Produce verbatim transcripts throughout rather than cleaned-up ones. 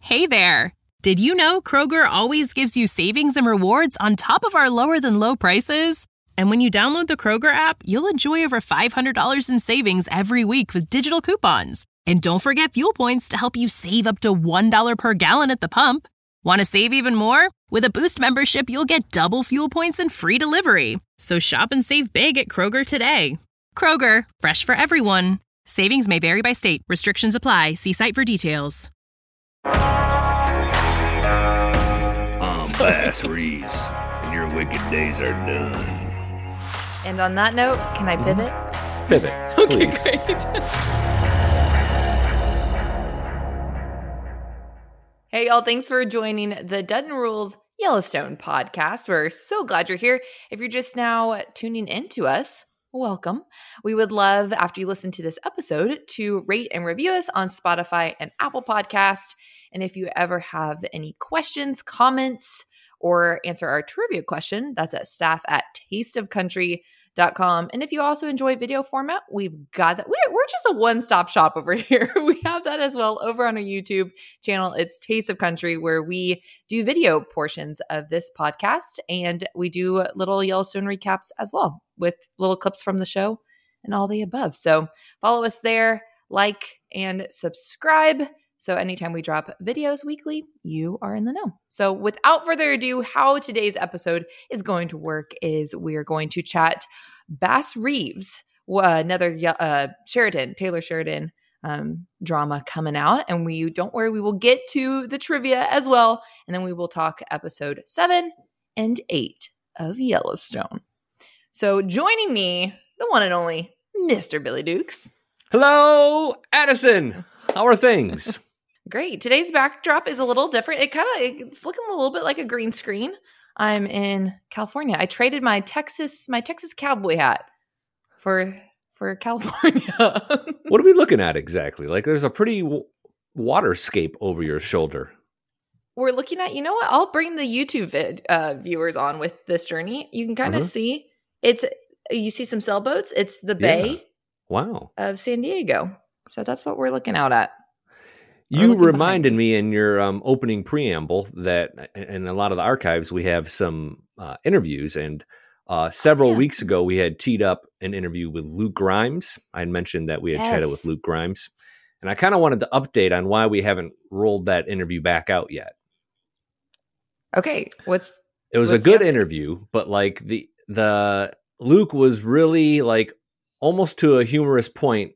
Hey there! Did you know Kroger always gives you savings and rewards on top of our lower-than-low prices? And when you download the Kroger app, you'll enjoy over five hundred dollars in savings every week with digital coupons. And don't forget fuel points to help you save up to one dollar per gallon at the pump. Want to save even more? With a Boost membership, you'll get double fuel points and free delivery. So shop and save big at Kroger today. Kroger, fresh for everyone. Savings may vary by state. Restrictions apply. See site for details. I'm Bass Reeves, and your wicked days are done. And on that note, can I pivot? Pivot, please. Okay, great. Hey, y'all, thanks for joining the Dutton Rules Yellowstone podcast. We're so glad you're here. If you're just now tuning in to us, welcome. We would love, after you listen to this episode, to rate and review us on Spotify and Apple Podcast. And if you ever have any questions, comments, or answer our trivia question, that's at staff at tasteofcountry dot com. And if you also enjoy video format, we've got that. We're, we're just a one-stop shop over here. We have that as well over on our YouTube channel. It's Taste of Country, where we do video portions of this podcast. And we do little Yellowstone recaps as well with little clips from the show and all the above. So follow us there, like, and subscribe. So anytime we drop videos weekly, you are in the know. So without further ado, how today's episode is going to work is we are going to chat Bass Reeves, uh, another uh, Sheridan, Taylor Sheridan um, drama coming out. And we don't worry, we will get to the trivia as well. And then we will talk episode seven and eight of Yellowstone. So joining me, the one and only Mister Billy Dukes. Hello, Addison. How are things? Great. Today's backdrop is a little different. It kind of it's looking a little bit like a green screen. I'm in California. I traded my Texas my Texas cowboy hat for for California. What are we looking at exactly? Like, there's a pretty w- waterscape over your shoulder. We're looking at, you know what? I'll bring the YouTube vid, uh, viewers on with this journey. You can kind of uh-huh. see it's you see some sailboats. It's the bay. Yeah. Wow. Of San Diego. So that's what we're looking out at. You reminded me in your um, opening preamble that in a lot of the archives, we have some uh, interviews. And uh, several yeah. weeks ago, we had teed up an interview with Luke Grimes. I had mentioned that we had yes. chatted with Luke Grimes. And I kind of wanted to update on why we haven't rolled that interview back out yet. Okay. What's It was what's a good interview, but like the the Luke was really like almost to a humorous point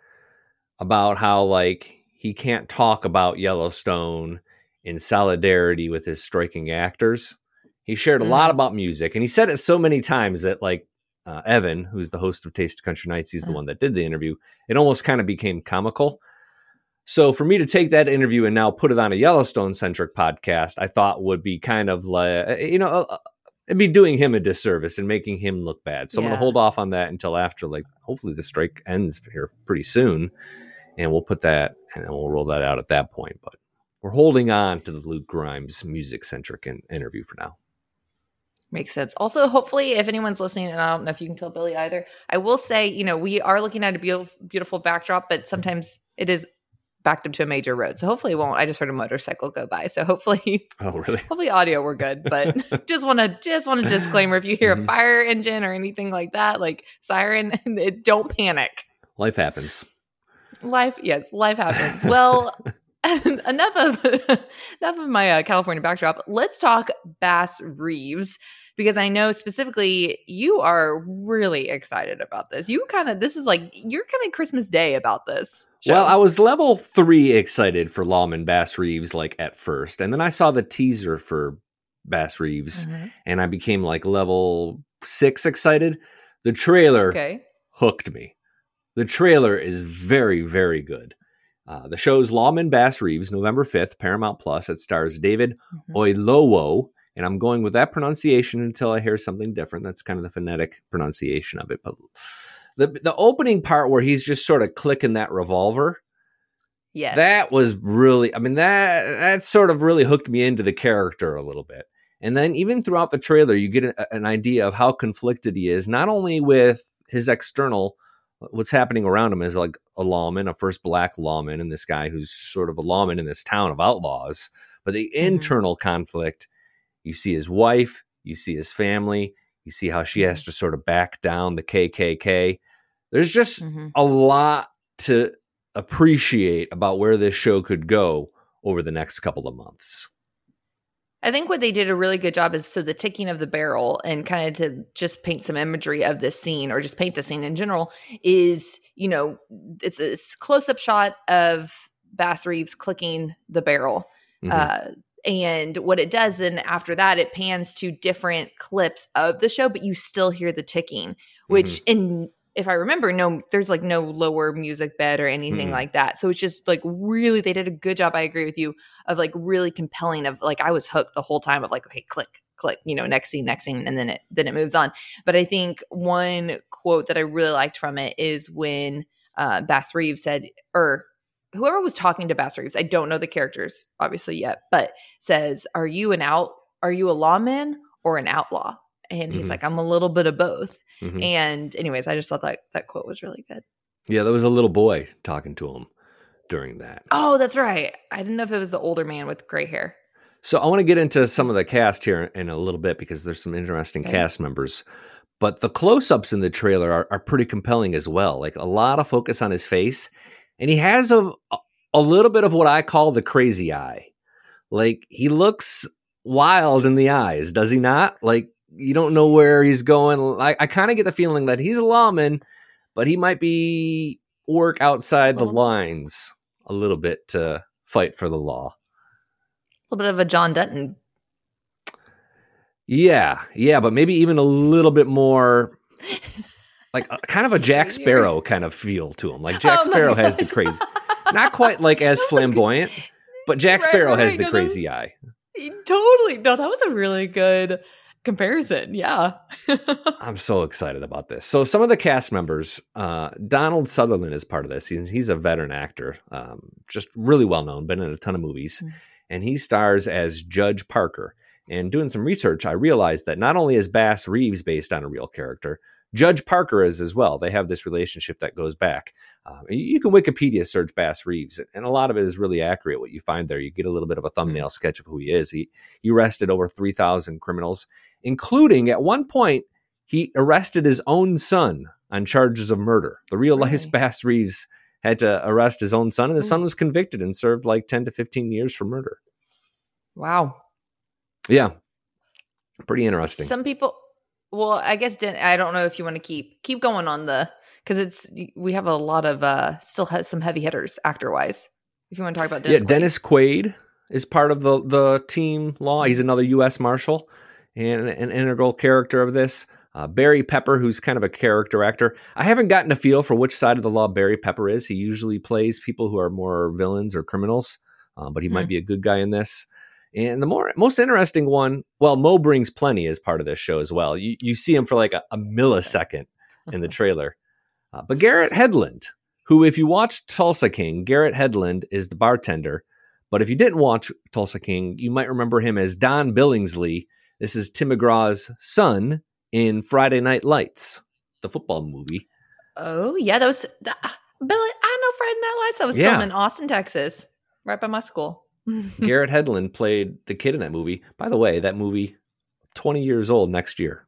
about how like he can't talk about Yellowstone in solidarity with his striking actors. He shared a mm. lot about music, and he said it so many times that like uh, Evan, who's the host of Taste of Country Nights, he's mm. the one that did the interview. It almost kind of became comical. So for me to take that interview and now put it on a Yellowstone-centric podcast, I thought would be kind of like, you know, uh, it'd be doing him a disservice and making him look bad. So yeah. I'm going to hold off on that until after, like, hopefully the strike ends here pretty soon. And we'll put that, and then we'll roll that out at that point. But we're holding on to the Luke Grimes music-centric in- interview for now. Makes sense. Also, hopefully, if anyone's listening, and I don't know if you can tell Billy either, I will say, you know, we are looking at a beautiful, beautiful backdrop, but sometimes it is backed up to a major road. So hopefully it won't. I just heard a motorcycle go by. So hopefully, oh really? Hopefully audio we're good. But just want to just want a disclaimer: if you hear a fire engine or anything like that, like siren, don't panic. Life happens. Life, yes, life happens. Well, enough of enough of my uh, California backdrop. Let's talk Bass Reeves, because I know specifically you are really excited about this. You kind of this is like you're kind of Christmas Day about this show. Well, I was level three excited for Lawman Bass Reeves like at first, and then I saw the teaser for Bass Reeves, mm-hmm. and I became like level six excited. The trailer okay. hooked me. The trailer is very, very good. Uh, the show's Lawman Bass Reeves, November fifth, Paramount Plus. It stars David mm-hmm. Oyelowo, and I'm going with that pronunciation until I hear something different. That's kind of the phonetic pronunciation of it. But the the opening part where he's just sort of clicking that revolver, yes. that was really, I mean, that that sort of really hooked me into the character a little bit. And then even throughout the trailer, you get a, an idea of how conflicted he is, not only with his external what's happening around him is like a lawman, a first black lawman, and this guy who's sort of a lawman in this town of outlaws. But the mm-hmm. internal conflict, you see his wife, you see his family, you see how she has to sort of back down the K K K. There's just mm-hmm. a lot to appreciate about where this show could go over the next couple of months. I think what they did a really good job is so the ticking of the barrel, and kind of to just paint some imagery of this scene, or just paint the scene in general, is, you know, it's a close-up shot of Bass Reeves clicking the barrel. Mm-hmm. Uh, and what it does then after that, it pans to different clips of the show, but you still hear the ticking, which mm-hmm. in if I remember, no, there's like no lower music bed or anything mm. like that. So it's just like really, they did a good job. I agree with you, of like really compelling, of like, I was hooked the whole time of like, okay, click, click, you know, next scene, next scene. And then it, then it moves on. But I think one quote that I really liked from it is when uh, Bass Reeves said, or whoever was talking to Bass Reeves, I don't know the characters obviously yet, but says, are you an out, are you a lawman or an outlaw? And he's mm-hmm. like, I'm a little bit of both. Mm-hmm. And anyways, I just thought that that quote was really good. Yeah, there was a little boy talking to him during that. Oh, that's right. I didn't know if it was the older man with gray hair. So I want to get into some of the cast here in a little bit, because there's some interesting okay. cast members. But the close-ups in the trailer are, are pretty compelling as well. Like a lot of focus on his face. And he has a, a little bit of what I call the crazy eye. Like he looks wild in the eyes, does he not? Like, you don't know where he's going. I, I kind of get the feeling that he's a lawman, but he might be work outside the lines a little bit to fight for the law. A little bit of a John Dutton. Yeah, yeah, but maybe even a little bit more like a, kind of a Jack Sparrow kind of feel to him. Like Jack oh Sparrow has the crazy, not quite like as flamboyant, good... but Jack right, Sparrow right, has the no, crazy was... eye. Totally. No, that was a really good comparison. Yeah. I'm so excited about this. So some of the cast members, uh, Donald Sutherland is part of this. He, he's a veteran actor, um, just really well known, been in a ton of movies. Mm-hmm. And he stars as Judge Parker. And doing some research, I realized that not only is Bass Reeves based on a real character, Judge Parker is as well. They have this relationship that goes back. Uh, you can Wikipedia search Bass Reeves, and a lot of it is really accurate. What you find there, you get a little bit of a thumbnail mm-hmm. sketch of who he is. He he arrested over three thousand criminals, including at one point, he arrested his own son on charges of murder. The real life really? Bass Reeves had to arrest his own son, and the Ooh. son was convicted and served like ten to fifteen years for murder. Wow. Yeah. Pretty interesting. Some people, well, I guess, I don't know if you want to keep, keep going on the, because it's, we have a lot of, uh, still has some heavy hitters actor wise. If you want to talk about Dennis Yeah, Quaid. Dennis Quaid is part of the, the team law. He's another U S Marshal and an integral character of this. Uh, Barry Pepper, who's kind of a character actor. I haven't gotten a feel for which side of the law Barry Pepper is. He usually plays people who are more villains or criminals, um, but he hmm. might be a good guy in this. And the more most interesting one, well, Mo Brings Plenty is part of this show as well. You you see him for like a, a millisecond in the trailer. Uh, but Garrett Hedlund, who if you watched Tulsa King, Garrett Hedlund is the bartender. But if you didn't watch Tulsa King, you might remember him as Don Billingsley. This is Tim McGraw's son in Friday Night Lights, the football movie. Oh, yeah. That was, that, Billy, I know Friday Night Lights. I was yeah. filmed in Austin, Texas, right by my school. Garrett Hedlund played the kid in that movie. By the way, that movie, twenty years old next year.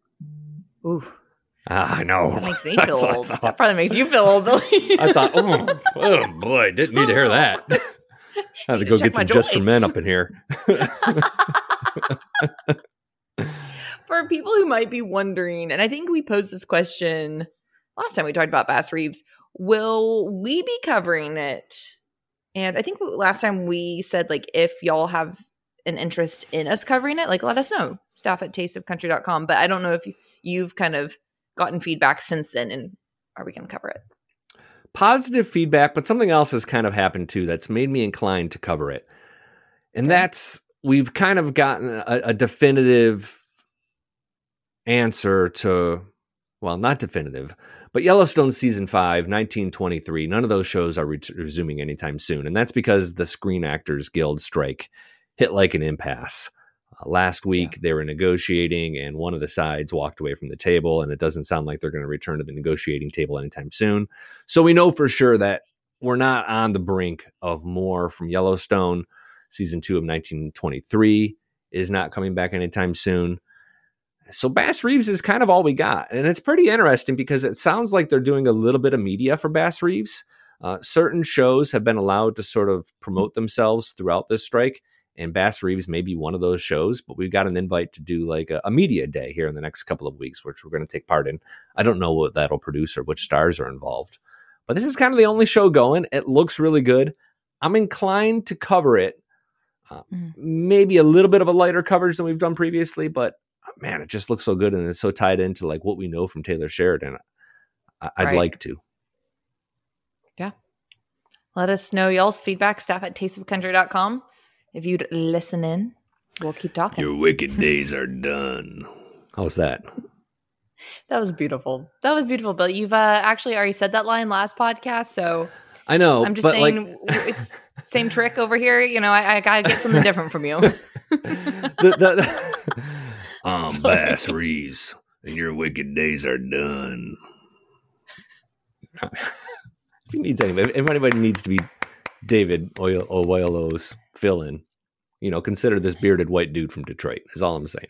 Ooh. Ah, I know. That makes me feel old. That probably makes you feel old, Billy. I thought, oh, oh boy, didn't need to hear that. I had to go get some Just for Men up in here. For people who might be wondering, and I think we posed this question last time we talked about Bass Reeves, will we be covering it? And I think last time we said, like, if y'all have an interest in us covering it, like, let us know. Staff at taste of country dot com. But I don't know if you've kind of gotten feedback since then, and are we going to cover it? Positive feedback, but something else has kind of happened too that's made me inclined to cover it. And okay. that's, we've kind of gotten a, a definitive answer to, well, not definitive, but Yellowstone Season five, nineteen twenty-three, none of those shows are re- resuming anytime soon. And that's because the Screen Actors Guild strike hit like an impasse. Uh, last week, Yeah. they were negotiating, and one of the sides walked away from the table, and it doesn't sound like they're going to return to the negotiating table anytime soon. So we know for sure that we're not on the brink of more from Yellowstone. Season two of nineteen twenty-three is not coming back anytime soon. So Bass Reeves is kind of all we got. And it's pretty interesting because it sounds like they're doing a little bit of media for Bass Reeves. Uh, certain shows have been allowed to sort of promote themselves throughout this strike. And Bass Reeves may be one of those shows, but we've got an invite to do like a, a media day here in the next couple of weeks, which we're going to take part in. I don't know what that'll produce or which stars are involved. But this is kind of the only show going. It looks really good. I'm inclined to cover it. Uh, mm. Maybe a little bit of a lighter coverage than we've done previously, but man, it just looks so good, and it's so tied into like what we know from Taylor Sheridan. I- I'd right. like to. Yeah. Let us know y'all's feedback, staff at taste of country dot com. If you'd listen in, we'll keep talking. Your wicked days are done. How was that? That was beautiful. That was beautiful, Bill. You've uh, actually already said that line last podcast, so I know. I'm just but saying, like... it's same trick over here. You know, I, I gotta get something different from you. the, the, the... Um, Bass Reeves, and your wicked days are done. If he needs anybody, if anybody needs to be David Oyelowo's fill-in, you know, consider this bearded white dude from Detroit. Is all I'm saying.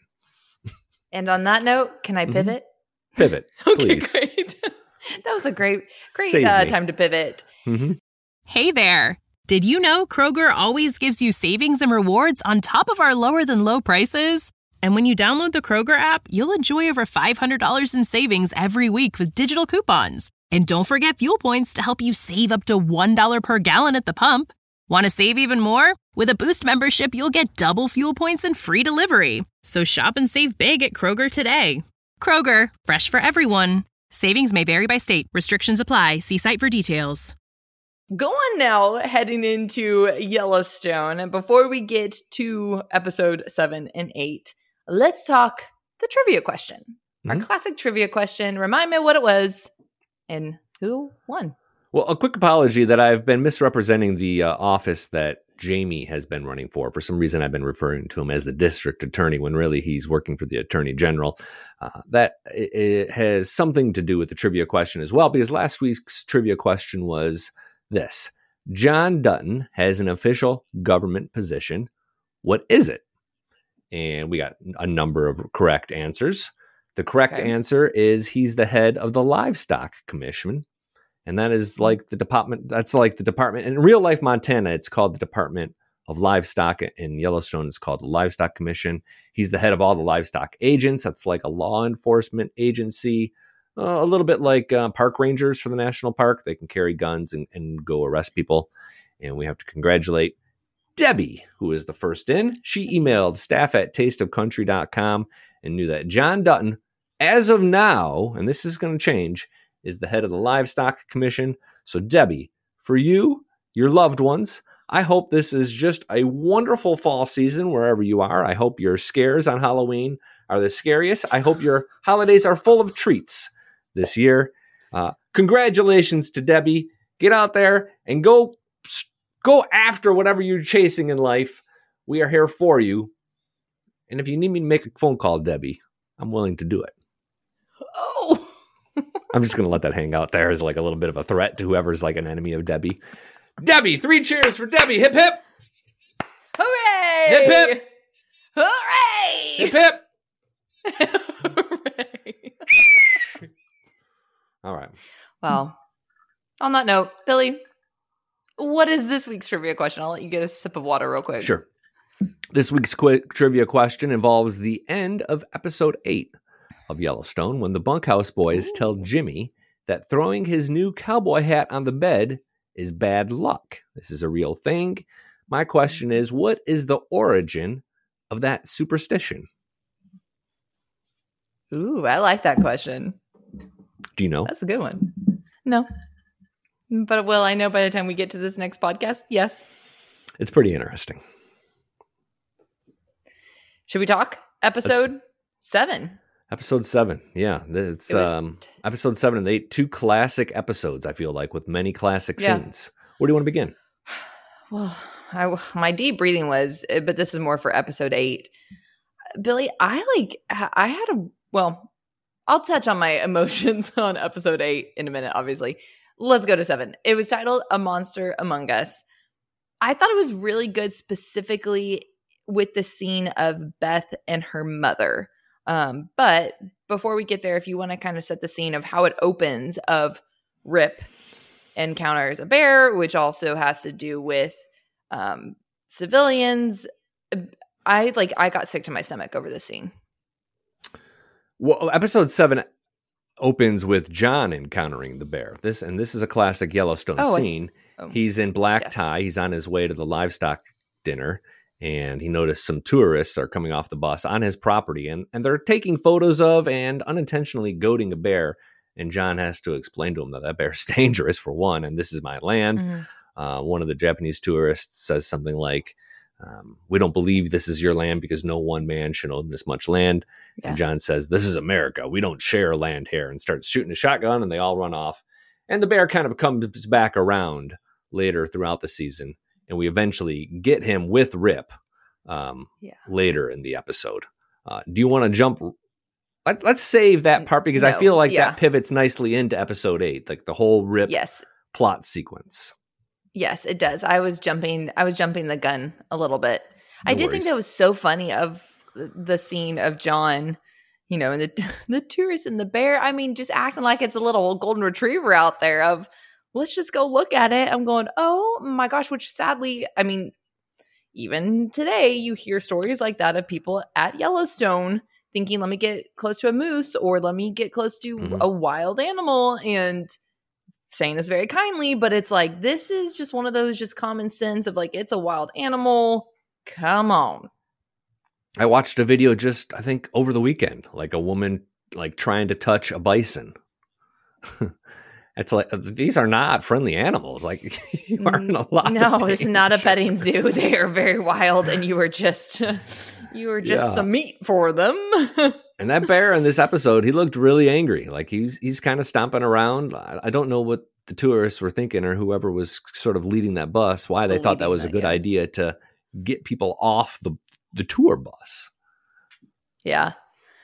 And on that note, can I pivot? Mm-hmm. Pivot, okay, please. Great. That was a great, great uh, time to pivot. Mm-hmm. Hey there. Did you know Kroger always gives you savings and rewards on top of our lower than low prices? And when you download the Kroger app, you'll enjoy over five hundred dollars in savings every week with digital coupons. And don't forget fuel points to help you save up to one dollar per gallon at the pump. Want to save even more? With a Boost membership, you'll get double fuel points and free delivery. So shop and save big at Kroger today. Kroger, fresh for everyone. Savings may vary by state. Restrictions apply. See site for details. Go on now, heading into Yellowstone. And before we get to episode seven and eight, let's talk the trivia question. Mm-hmm. Our classic trivia question. Remind me what it was and who won. Well, a quick apology that I've been misrepresenting the uh, office that Jamie has been running for. For some reason, I've been referring to him as the district attorney when really he's working for the attorney general. Uh, that it, it has something to do with the trivia question as well, because last week's trivia question was this. John Dutton has an official government position. What is it? And we got a number of correct answers. The correct okay. answer is he's the head of the Livestock Commission. And that is like the department, that's like the department. In real life Montana, it's called the Department of Livestock. In Yellowstone, it's called the Livestock Commission. He's the head of all the livestock agents. That's like a law enforcement agency, uh, a little bit like uh, park rangers for the national park. They can carry guns and, and go arrest people. And we have to congratulate Debbie, who is the first in. She emailed staff at taste of country dot com and knew that John Dutton, as of now, and this is going to change, is the head of the Livestock Commission. So Debbie, for you, your loved ones, I hope this is just a wonderful fall season wherever you are. I hope your scares on Halloween are the scariest. I hope your holidays are full of treats this year. Uh, congratulations to Debbie. Get out there and go, go after whatever you're chasing in life. We are here for you. And if you need me to make a phone call, Debbie, I'm willing to do it. Oh, I'm just going to let that hang out there as like a little bit of a threat to whoever's like an enemy of Debbie. Debbie, three cheers for Debbie. Hip, hip. Hooray. Hip, hip. Hooray. Hip, hip. Hooray. All right. Well, on that note, Billy, what is this week's trivia question? I'll let you get a sip of water real quick. Sure. This week's quick trivia question involves the end of episode eight of Yellowstone when the Bunkhouse Boys Ooh. tell Jimmy that throwing his new cowboy hat on the bed is bad luck. This is a real thing. My question is, what is the origin of that superstition? Ooh, I like that question. Do you know? That's a good one. No. But will I know by the time we get to this next podcast? Yes. It's pretty interesting. Should we talk episode Let's, seven? Episode seven. Yeah. It's it um, t- episode seven and eight. Two classic episodes, I feel like, with many classic yeah. scenes. Where do you want to begin? Well, I, my deep breathing was, but this is more for episode eight. Billy, I like, I had a, well, I'll touch on my emotions on episode eight in a minute, obviously. Let's go to seven. It was titled A Monster Among Us. I thought it was really good, specifically with the scene of Beth and her mother. Um, but before we get there, if you want to kind of set the scene of how it opens, of Rip encounters a bear, which also has to do with um, civilians. I like I got sick to my stomach over this scene. Well, episode seven opens with John encountering the bear. This and this is a classic Yellowstone oh, scene. I, oh, He's in black yes. tie. He's on his way to the livestock dinner, and he noticed some tourists are coming off the bus on his property, and, and they're taking photos of and unintentionally goading a bear. And John has to explain to him that that bear is dangerous, for one, and this is my land. Mm-hmm. Uh, one of the Japanese tourists says something like, um, we don't believe this is your land because no one man should own this much land. Yeah. And John says, this is America. We don't share land here, and starts shooting a shotgun, and they all run off. And the bear kind of comes back around later throughout the season, and we eventually get him with Rip um, yeah. later in the episode. Uh, do you want to jump? Let, let's save that part because no, I feel like yeah. that pivots nicely into episode eight, like the whole Rip yes. plot sequence. Yes, it does. I was jumping. I was jumping the gun a little bit. No I did worries. think that was so funny of the scene of John, you know, and the the tourist and the bear. I mean, just acting like it's a little golden retriever out there. Of let's just go look at it. I'm going, oh my gosh. Which sadly, I mean, even today you hear stories like that of people at Yellowstone thinking, let me get close to a moose or let me get close to mm-hmm. a wild animal, and saying this very kindly, but it's like, this is just one of those just common sense of like, it's a wild animal. Come on. I watched a video just, I think over the weekend, like a woman like trying to touch a bison. It's like, these are not friendly animals. Like you are in a lot No, of it's not a petting zoo. They are very wild, and you are just, you are just yeah. some meat for them. And that bear in this episode, he looked really angry. Like he's he's kind of stomping around. I don't know what the tourists were thinking, or whoever was sort of leading that bus, why they thought that was a good yeah. idea to get people off the, the tour bus. Yeah.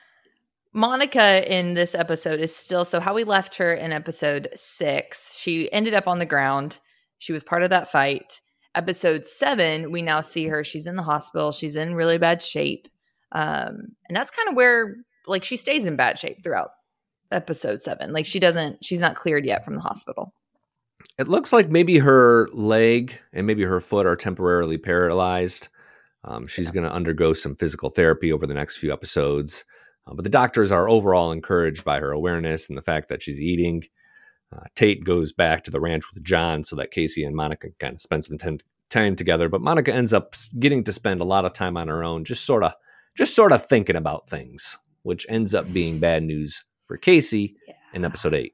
Monica in this episode is still, so how we left her in episode six, she ended up on the ground. She was part of that fight. Episode seven, we now see her. She's in the hospital. She's in really bad shape. Um, and that's kind of where, like, she stays in bad shape throughout episode seven. Like, she doesn't, she's not cleared yet from the hospital. It looks like maybe her leg and maybe her foot are temporarily paralyzed. Um, she's yeah. going to undergo some physical therapy over the next few episodes. Uh, but the doctors are overall encouraged by her awareness and the fact that she's eating. Uh, Tate goes back to the ranch with John so that Casey and Monica kind of spend some ten- time together. But Monica ends up getting to spend a lot of time on her own, just sort of just sort of thinking about things, which ends up being bad news for Casey yeah. in episode eight.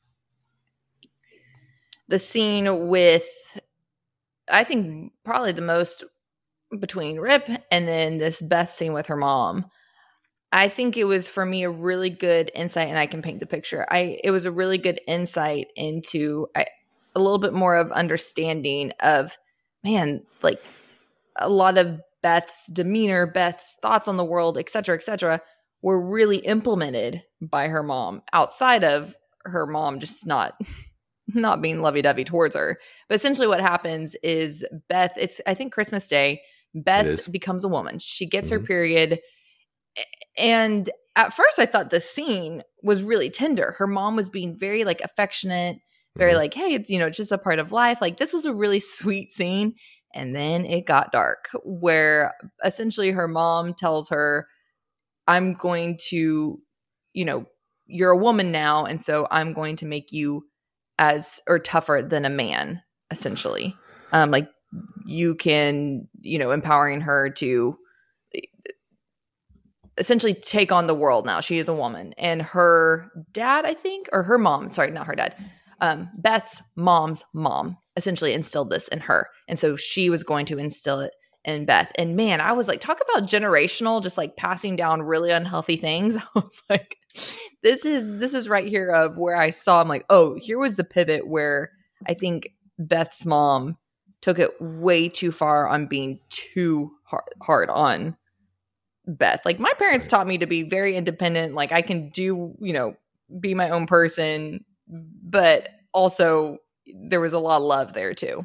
The scene with, I think, probably the most between Rip and then this Beth scene with her mom. I think it was, for me, a really good insight, and I can paint the picture. I It was a really good insight into I, a little bit more of understanding of, man, like a lot of Beth's demeanor, Beth's thoughts on the world, et cetera, et cetera, were really implemented by her mom outside of her mom just not not being lovey-dovey towards her. But essentially what happens is Beth, it's, I think, Christmas Day, Beth becomes a woman. She gets mm-hmm. her period. And at first I thought the scene was really tender. Her mom was being very like affectionate, very mm-hmm. like, hey, it's, you know, it's just a part of life. Like, this was a really sweet scene. And then it got dark, where essentially her mom tells her, I'm going to, you know, you're a woman now. And so I'm going to make you as, or tougher than a man, essentially. Um, like you can, you know, empowering her to essentially take on the world now. She is a woman. And her dad, I think, or her mom, sorry, not her dad, um, Beth's mom's mom essentially instilled this in her. And so she was going to instill it in Beth. And man, I was like, talk about generational, just like passing down really unhealthy things. I was like, this is, this is right here of where I saw, I'm like, oh, here was the pivot where I think Beth's mom took it way too far on being too hard, hard on Beth. Like my parents right. taught me to be very independent. Like I can do, you know, be my own person, but also there was a lot of love there too.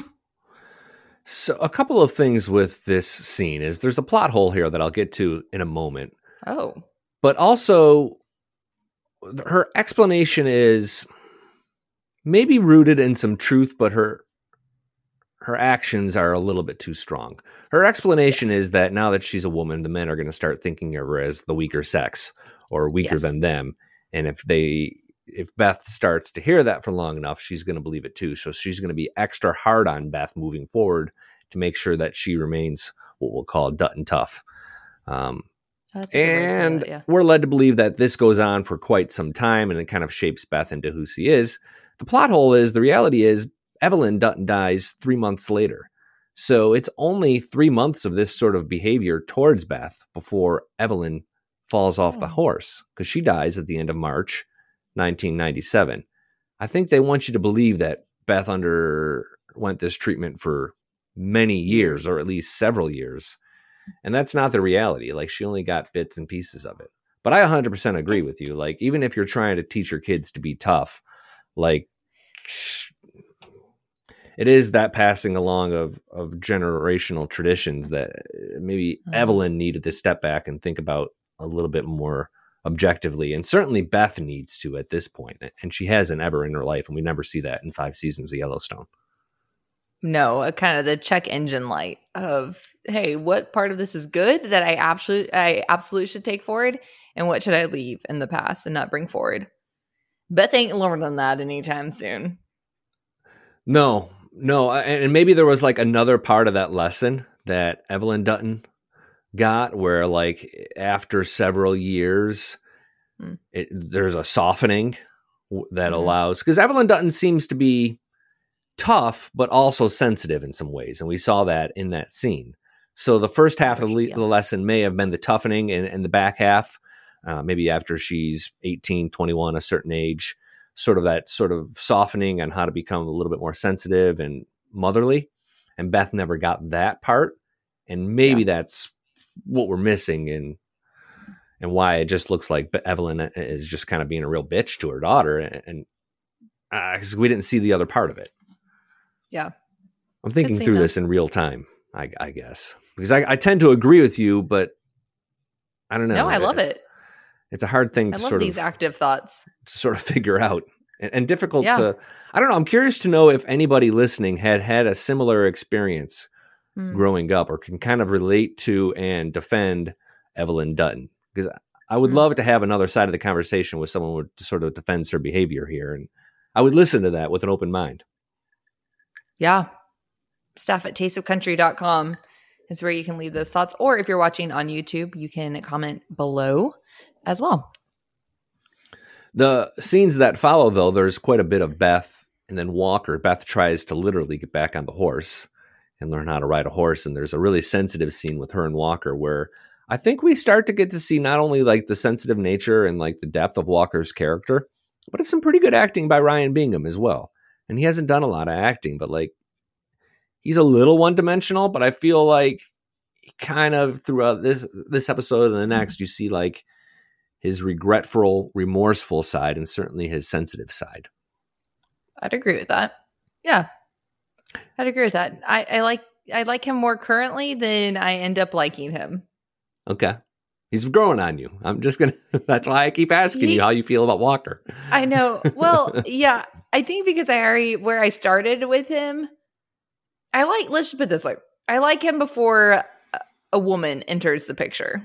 So a couple of things with this scene is there's a plot hole here that I'll get to in a moment. Oh. But also her explanation is maybe rooted in some truth, but her her actions are a little bit too strong. Her explanation yes. is that now that she's a woman, the men are going to start thinking of her as the weaker sex or weaker yes. than them. And if they, if Beth starts to hear that for long enough, she's going to believe it too. So she's going to be extra hard on Beth moving forward to make sure that she remains what we'll call Dutton tough. Um, and that, yeah. we're led to believe that this goes on for quite some time and it kind of shapes Beth into who she is. The plot hole is, the reality is, Evelyn Dutton dies three months later. So it's only three months of this sort of behavior towards Beth before Evelyn falls off oh. the horse, because she dies at the end of March nineteen ninety-seven. I think they want you to believe that Beth underwent this treatment for many years, or at least several years. And that's not the reality. Like, she only got bits and pieces of it. But I one hundred percent agree with you. Like, even if you're trying to teach your kids to be tough, like, it is that passing along of, of generational traditions that maybe mm-hmm. Evelyn needed to step back and think about a little bit more objectively. And certainly Beth needs to at this point. And she hasn't ever in her life. And we never see that in five seasons of Yellowstone. No, a kind of the check engine light of, hey, what part of this is good that I absolutely, I absolutely should take forward? And what should I leave in the past and not bring forward? Beth ain't learning that anytime soon. No, no. And maybe there was like another part of that lesson that Evelyn Dutton got where, like, after several years, mm. it, there's a softening that mm. allows, because Evelyn Dutton seems to be tough, but also sensitive in some ways. And we saw that in that scene. So the first half of the, le- yeah. the lesson may have been the toughening, and, and the back half, uh, maybe after she's eighteen, twenty-one, a certain age, sort of that sort of softening on how to become a little bit more sensitive and motherly. And Beth never got that part. And maybe yeah. that's what we're missing, and and why it just looks like Evelyn is just kind of being a real bitch to her daughter. And uh, 'cause we didn't see the other part of it. Yeah. I'm thinking through that. this in real time, I, I guess, because I, I tend to agree with you, but I don't know. No, I love it. it. It's a hard thing I to love sort these of active thoughts to sort of figure out, and, and difficult yeah. to, I don't know. I'm curious to know if anybody listening had had a similar experience mm. growing up, or can kind of relate to and defend Evelyn Dutton, because I would mm. love to have another side of the conversation with someone who sort of defends her behavior here. And I would listen to that with an open mind. Yeah. Staff at taste of country dot com is where you can leave those thoughts. Or if you're watching on YouTube, you can comment below as well. The scenes that follow, though, there's quite a bit of Beth and then Walker. Beth tries to literally get back on the horse and learn how to ride a horse. And there's a really sensitive scene with her and Walker where I think we start to get to see not only like the sensitive nature and like the depth of Walker's character, but it's some pretty good acting by Ryan Bingham as well. And he hasn't done a lot of acting, but like he's a little one-dimensional, but I feel like he kind of throughout this this episode and the next, you see like his regretful, remorseful side, and certainly his sensitive side. I'd agree with that. Yeah. I'd agree with that. I, I like I like him more currently than I end up liking him. Okay. He's growing on you. I'm just going to, that's why I keep asking he, you how you feel about Walker. I know. Well, yeah, I think because I already, where I started with him, I like, let's just put it this way. I like him before a, a woman enters the picture.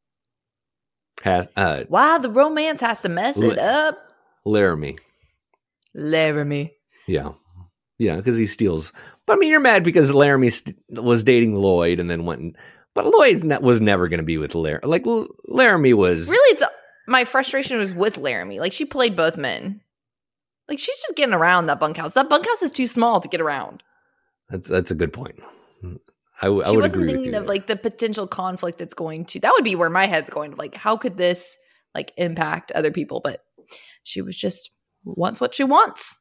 Has, uh, wow, the romance has to mess it La- up. Laramie. Laramie. Yeah. Yeah, because he steals. But I mean, you're mad because Laramie st- was dating Lloyd and then went and, but Lloyd ne- was never going to be with Laramie. Like, L- Laramie was... Really, it's, my frustration was with Laramie. Like, she played both men. Like, she's just getting around that bunkhouse. That bunkhouse is too small to get around. That's that's a good point. I, w- I she would wasn't agree thinking with you of, there. like, the potential conflict it's going to... That would be where my head's going. Like, how could this, like, impact other people? But she was just wants what she wants.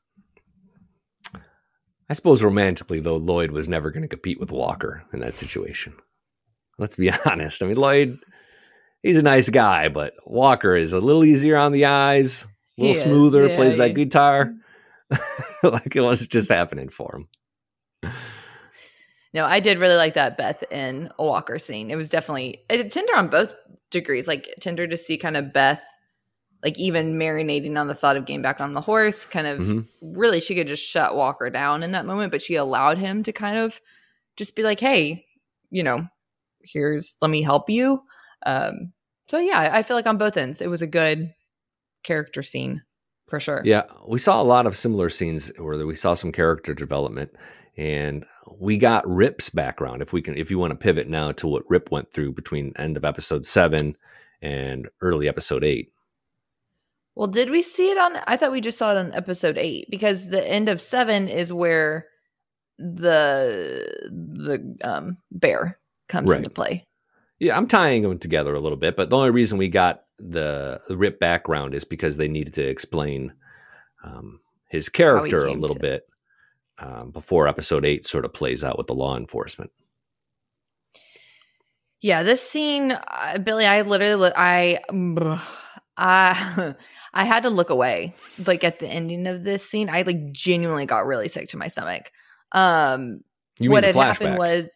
I suppose romantically, though, Lloyd was never going to compete with Walker in that situation. Let's be honest. I mean, Lloyd, he's a nice guy, but Walker is a little easier on the eyes, a little He smoother, is, yeah, plays that yeah. guitar. Like it was just happening for him. No, I did really like that Beth and Walker scene. It was definitely it, tender on both degrees. Like tender to see kind of Beth, like even marinating on the thought of getting back on the horse. Kind of Mhm. really, she could just shut Walker down in that moment, but she allowed him to kind of just be like, "Hey, you know, here's let me help you." Um, so yeah, I feel like on both ends, it was a good character scene for sure. Yeah, we saw a lot of similar scenes where we saw some character development, and we got Rip's background. If we can, if you want to pivot now to what Rip went through between end of episode seven and early episode eight. Well, did we see it on? I thought we just saw it on episode eight because the end of seven is where the the um, bear comes Right. into play. Yeah, I'm tying them together a little bit, but the only reason we got the, the Rip background is because they needed to explain um, his character a came little to- bit um, before episode eight sort of plays out with the law enforcement. Yeah, this scene, uh, Billy, I literally, look, I, I, I had to look away. Like at the ending of this scene, I like genuinely got really sick to my stomach. Um, You mean what the had happened flashback? was,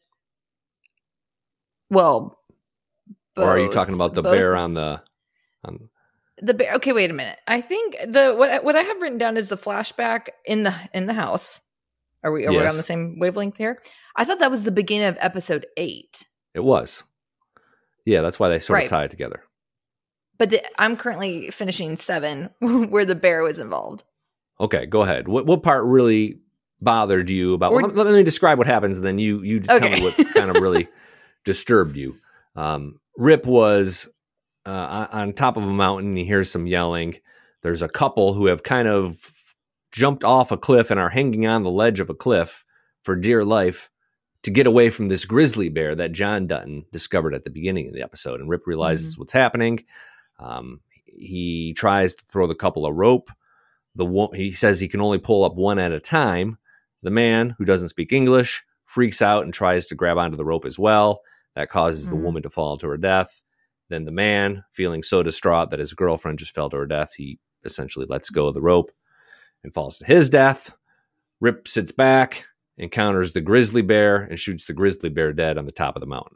well, Or are you both- talking about the both- bear on the on The bear. Okay, wait a minute. I think the what I- what I have written down is the flashback in the in the house. Are we are we Yes. on the same wavelength here? I thought that was the beginning of episode eight, It was. Yeah, that's why they sort Right. of tie it together. but the, I'm currently finishing seven, where the bear was involved. Okay, go ahead. What what part really bothered you about? Or- Well, let, let me describe what happens, and then you you tell Okay. me what kind of really disturbed you. Um, Rip was uh, on on top of a mountain. He hears some yelling. There's a couple who have kind of jumped off a cliff and are hanging on the ledge of a cliff for dear life to get away from this grizzly bear that John Dutton discovered at the beginning of the episode. And Rip realizes what's happening. Um, he tries to throw the couple a rope. The one, he says he can only pull up one at a time. The man, who doesn't speak English, freaks out and tries to grab onto the rope as well. That causes the Mhm. woman to fall to her death. Then the man, feeling so distraught that his girlfriend just fell to her death, he essentially lets go of the rope and falls to his death. Rip sits back, encounters the grizzly bear, and shoots the grizzly bear dead on the top of the mountain.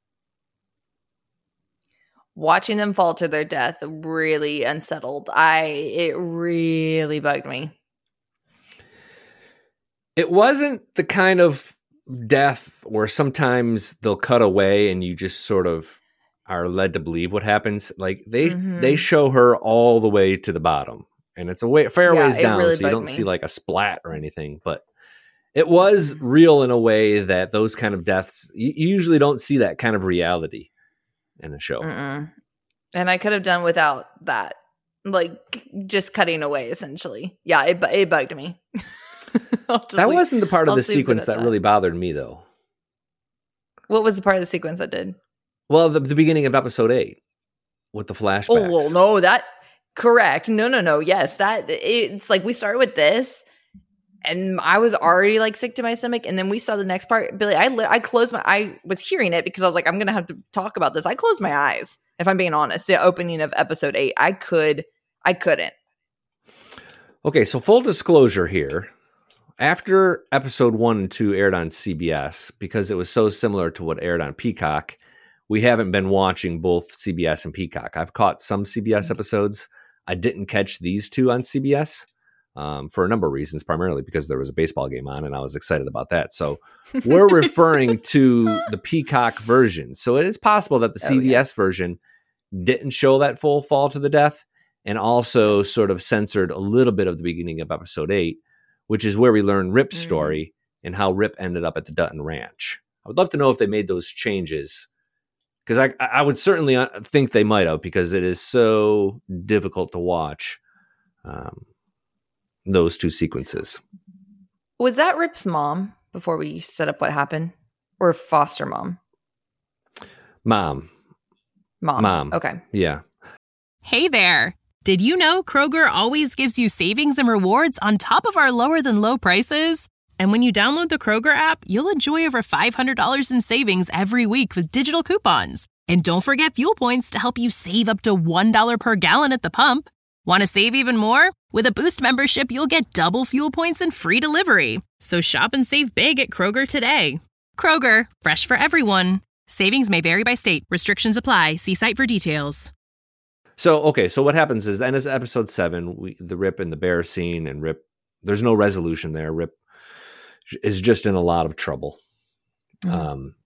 Watching them fall to their death really unsettled. I it really bugged me. It wasn't the kind of death where sometimes they'll cut away and you just sort of are led to believe what happens. Like they Mhm. they show her all the way to the bottom, and it's a way fair Yeah, ways it down, really so you bugged don't me. see like a splat or anything. But it was real in a way that those kind of deaths you, you usually don't see that kind of reality in a show. Mm-mm. And I could have done without that, like just cutting away. Essentially, yeah, it bu- it bugged me. I'll just That leave- wasn't the part of I'll the just leave it sequence at that, that. really bothered me, though. What was the part of the sequence that did? Well, the, the beginning of episode eight with the flashbacks. Oh well, no, that correct. No, no, no. Yes, that it's like we started with this, and I was already like sick to my stomach, and then we saw the next part. Billy, I li- I closed my. I was hearing it because I was like, I'm gonna have to talk about this. I closed my eyes. If I'm being honest, the opening of episode eight, I could, I couldn't. Okay, so full disclosure here. After episode one and two aired on C B S, because it was so similar to what aired on Peacock, we haven't been watching both C B S and Peacock. I've caught some C B S episodes. I didn't catch these two on C B S um, for a number of reasons, primarily because there was a baseball game on and I was excited about that. So we're referring to the Peacock version. So it is possible that the Oh, C B S yes. version didn't show that full fall to the death and also sort of censored a little bit of the beginning of episode eight, which is where we learn Rip's Mm. story and how Rip ended up at the Dutton Ranch. I would love to know if they made those changes, because I, I would certainly uh, think they might have, because it is so difficult to watch um, those two sequences. Was that Rip's mom before we set up what happened, or foster mom? Mom, Mom. Mom. Okay. yeah. Hey there! Did you know Kroger always gives you savings and rewards on top of our lower than low prices? And when you download the Kroger app, you'll enjoy over five hundred dollars in savings every week with digital coupons. And don't forget fuel points to help you save up to one dollar per gallon at the pump. Want to save even more? With a Boost membership, you'll get double fuel points and free delivery. So shop and save big at Kroger today. Kroger, fresh for everyone. Savings may vary by state. Restrictions apply. See site for details. So, okay, so what happens is, then is episode seven, we, the Rip and the bear scene, and Rip, there's no resolution there. Rip is just in a lot of trouble. Mm-hmm. Um,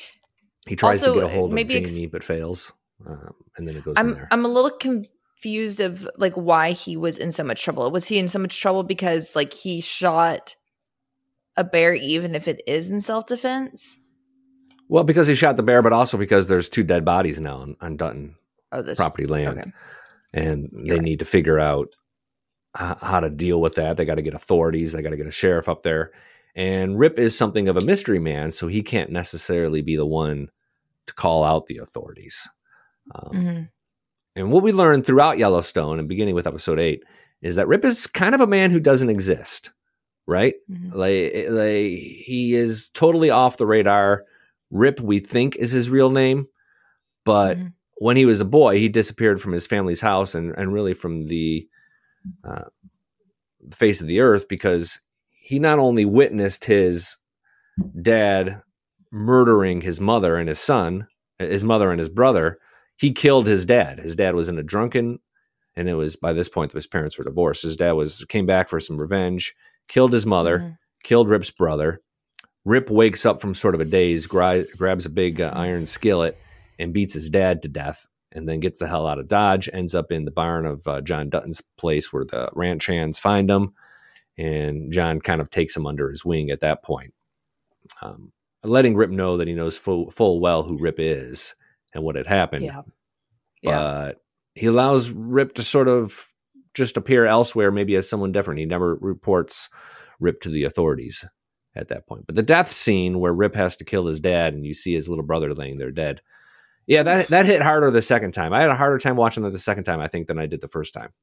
he tries also, to get a hold of Jamie, ex- but fails. Um, and then it goes I'm, from there. I'm a little confused of like why he was in so much trouble. Was he in so much trouble because like he shot a bear, even if it is in self-defense? Well, because he shot the bear, but also because there's two dead bodies now on, on Dutton oh, this, property land. Okay. And You're they right. need to figure out h- how to deal with that. They got to get authorities. They got to get a sheriff up there. And Rip is something of a mystery man, so he can't necessarily be the one to call out the authorities. Um, mm-hmm. And what we learned throughout Yellowstone, and beginning with episode eight, is that Rip is kind of a man who doesn't exist, right? Mm-hmm. Like, like he is totally off the radar. Rip, we think, is his real name, but mm-hmm. when he was a boy, he disappeared from his family's house and, and really from the uh, face of the earth, because he not only witnessed his dad murdering his mother and his son, his mother and his brother, he killed his dad. His dad was in a drunken, and it was by this point that his parents were divorced. His dad was came back for some revenge, killed his mother, mm-hmm. killed Rip's brother. Rip wakes up from sort of a daze, gra- grabs a big uh, iron skillet, and beats his dad to death, and then gets the hell out of Dodge, ends up in the barn of uh, John Dutton's place where the ranch hands find him, and John kind of takes him under his wing at that point, um, letting Rip know that he knows full, full well who Rip is and what had happened. Yeah. Yeah. But he allows Rip to sort of just appear elsewhere, maybe as someone different. He never reports Rip to the authorities at that point. But the death scene where Rip has to kill his dad and you see his little brother laying there dead. Yeah, that that hit harder the second time. I had a harder time watching it the second time, I think, than I did the first time.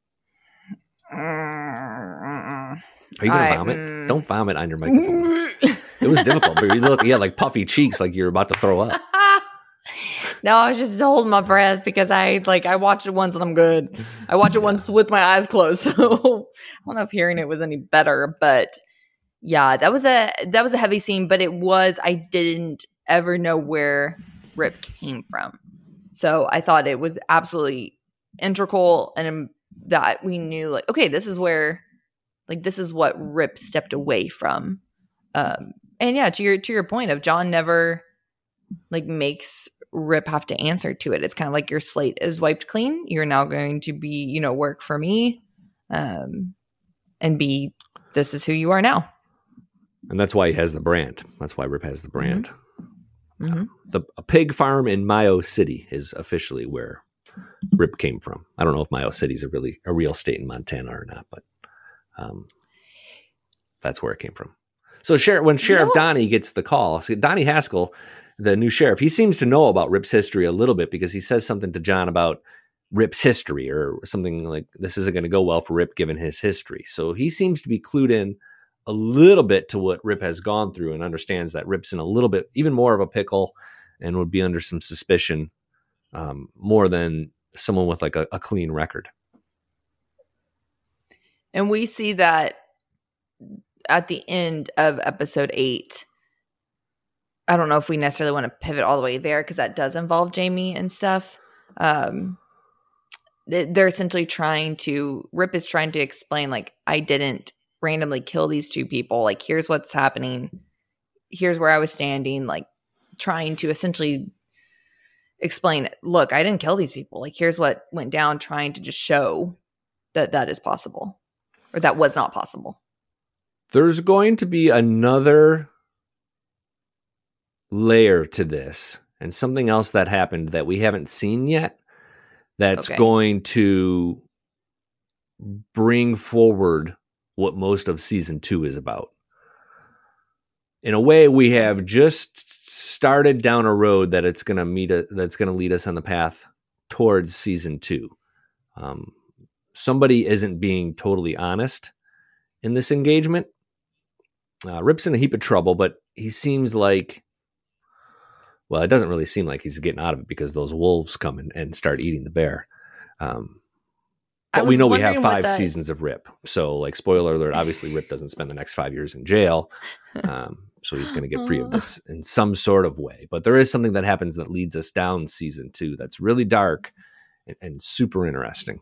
Are you going to vomit? Mm. Don't vomit on your microphone. It was difficult, but you look, you had like puffy cheeks like you're about to throw up. No, I was just holding my breath because I like I watched it once and I'm good. I watched it once with my eyes closed, so I don't know if hearing it was any better, but yeah, that was a that was a heavy scene, but it was I didn't ever know where Rip came from. So I thought it was absolutely integral and that we knew like, okay, this is where like this is what Rip stepped away from. Um, and yeah, to your to your point of John never like makes Rip have to answer to it. It's kind of like your slate is wiped clean. You're now going to be, you know, work for me, um, and be this is who you are now. And that's why he has the brand. That's why Rip has the brand. Mm-hmm. Mm-hmm. Uh, the a pig farm in Mayo City is officially where Rip came from. I don't know if Mayo City is a really a real state in Montana or not, but um, that's where it came from. So Sheriff, when Sheriff you know Donnie gets the call, see, Donnie Haskell, the new sheriff, he seems to know about Rip's history a little bit because he says something to John about Rip's history or something like this isn't going to go well for Rip given his history. So he seems to be clued in a little bit to what Rip has gone through and understands that Rip's in a little bit, even more of a pickle and would be under some suspicion um, more than someone with like a, a clean record. And we see that at the end of episode eight. I don't know if we necessarily want to pivot all the way there because that does involve Jamie and stuff. Um, they're essentially trying to, Rip is trying to explain, like, I didn't randomly kill these two people. Like, here's what's happening. Here's where I was standing. Like, trying to essentially explain, look, I didn't kill these people. Like, here's what went down, trying to just show that that is possible or that was not possible. There's going to be another layer to this and something else that happened that we haven't seen yet that's okay. going to bring forward what most of season two is about. In a way, we have just started down a road that it's going to meet a, that's going to lead us on the path towards season two. Um, somebody isn't being totally honest in this engagement. Uh, Rip's in a heap of trouble, but he seems like Well, it doesn't really seem like he's getting out of it because those wolves come and, and start eating the bear. Um, but we know we have five that... seasons of Rip. So, like, spoiler alert, obviously Rip doesn't spend the next five years in jail. Um, so he's going to get free of this in some sort of way. But there is something that happens that leads us down season two that's really dark and, and super interesting.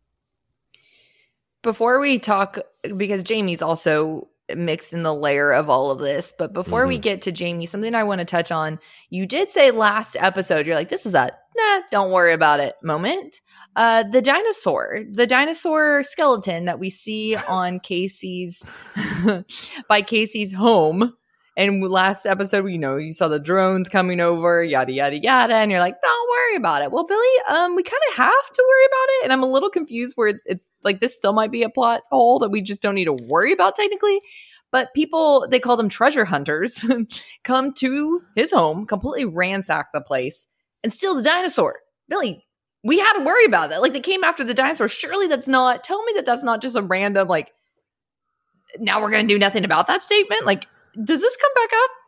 Before we talk, because Jamie's also mixed in the layer of all of this, but before mm-hmm. we get to Jamie, something I want to touch on, you did say last episode, you're like, this is a nah, don't worry about it moment. Uh, the dinosaur, the dinosaur skeleton that we see on Casey's, by Casey's home. And last episode, you know, you saw the drones coming over, yada, yada, yada. And you're like, don't worry about it. Well, Billy, um, we kind of have to worry about it. And I'm a little confused where it's like, this still might be a plot hole that we just don't need to worry about technically. But people, they call them treasure hunters, come to his home, completely ransack the place, and steal the dinosaur. Billy, we had to worry about that. Like, they came after the dinosaur. Surely that's not, tell me that that's not just a random, like, now we're going to do nothing about that statement. Like, does this come back up?